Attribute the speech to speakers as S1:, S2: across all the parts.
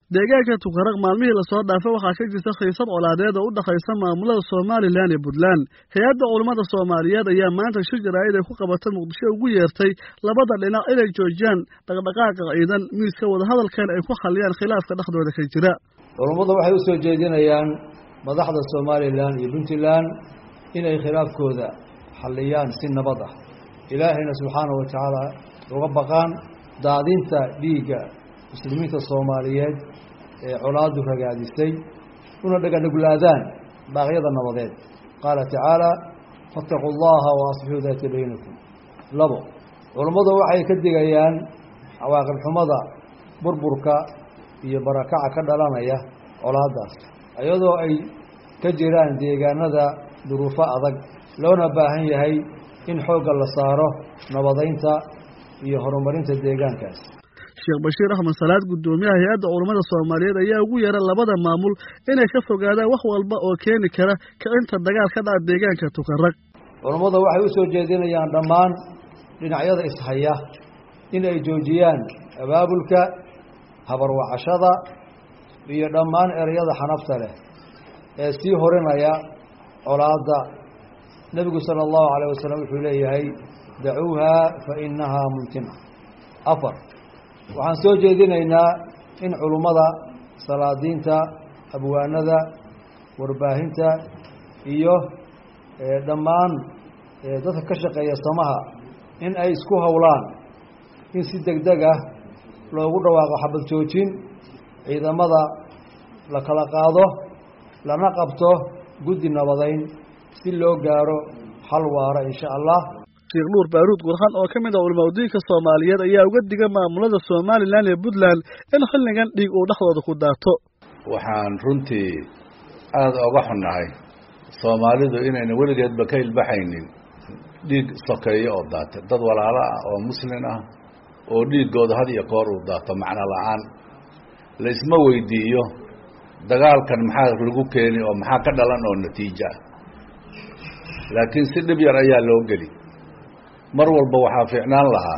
S1: deegaanka Tukaraq maalmihii la soo dhaafay waxaa ka jirta xiisad colaadeed oo u dhaxaysa maamulada Soomaaliland iyo Puntland. Hay'adda culimada Soomaaliyeed ayaa maanta shir jaraa'id ay ku qabatay Muqdisho ugu yeertay labada dhinac inay joojiyaan dhaqdhaqaaqa ciidan miiska wada hadalkan ay ku xaliyaan khilaafka dhexdooda ka jira.
S2: Culimadu waxay u soo jeedinayaan madaxda Soomaaliland iyo Puntland inay khilaafkooda xaliyaan si nabad ah. Ilaahayna subxaanahu wa ta'ala uga baqaan daadinta dhiigga muslimiinta Soomaaliyeed ee colaadu ragaadisay una dhaganuglaadaan baaqyada nabadeed. qaala tacaala fattaqullaha wa aslihu daata baynakum. labo, culimmadu waxay ka digayaan cawaaqib xumada burburka iyo barakaca ka dhalanaya colaadaas iyadoo ay ka jiraan deegaanada duruufo adag loona baahan yahay in xoogga la saaro nabadeynta iyo horumarinta deegaankaas.
S1: Sheekh Bashiir Ahmed Salaad gudoomiyaha hay'adda culimada Soomaaliyeed ayaa ugu yeeray labada maamul inay ka fogaadaan wax walba oo keeni kara kicinta dagaal ka dhaca deegaanka Tukaraq.
S2: Culimadu waxay u soo jeedinayaan dhammaan dhinacyada ishaya inay joojiyaan abaabulka habarwacashada iyo dhammaan ereyada xanafta leh ee sii horinaya colaadda. Nabigu sallallahu alayhi wasallam wuxuu leeyahay dacuuha fa innaha muntina. afar, waxaan soo jeedinaynaa in culimada salaadiinta abwaanada warbaahinta iyo dhammaan dadka ka shaqeeya samaha in ay isku hawlaan in si degdeg ah loogu dhawaaqo xabad joojin, ciidamada la kala qaado, lana qabto guddi nabadeyn si loo gaaro xal waara insha Allah.
S1: Sheekh Nuur Baaruud Gurxan oo kamid ah culimada Soomaaliyeed ayaa uga digay maamulada Soomaaliland iyo Puntland in xilligan dhiig uu dhaxdooda ku daato.
S3: Waxaan runtii aad uga xunnahay Soomaalidu inayna weligeedba ka ilbaxaynin dhiig sokeeyo oo daata dad walaalo ah oo muslim ah oo dhiigooda had iyo goor u daato macna la'aan la isma weydiiyo dagaalkan maxaa lagu keenay oo maxaa ka dhalan oo natiijo ah. laakiin si dhib yar ayaa loo geli. mar walba waxaa fiicnaan lahaa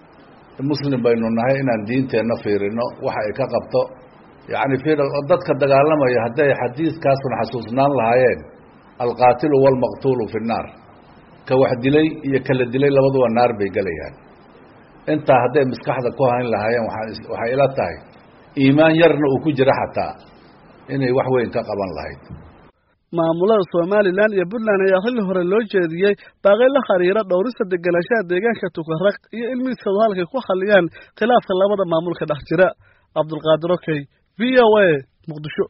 S3: muslim baynu nahay inaan diinteena fiirino waxa ay ka qabto yaani dadka dagaalamaya haday xadiiskaasna xasuusnaan lahaayeen alqaatilu wal maqtuulu fi naar ka wax dilay iyo kala dilay labaduba naar bay galayaan. inta haday maskaxda ku hayn lahaayeen waxa ila tahay iimaan yarna uu ku jira xataa inay wax weyn ka qaban lahayd.
S1: maamulada Soomaaliland iyo Puntland ayaa xilli hore loo jeediyay baaqay la xiriira dhowrista deganaanshaha deegaanka Tukaraq iyo ilmihiisa halka ku xaliyaan khilaafka labada maamul ka dhex jira. Abdulqaadir Okay, VOA, Muqdisho.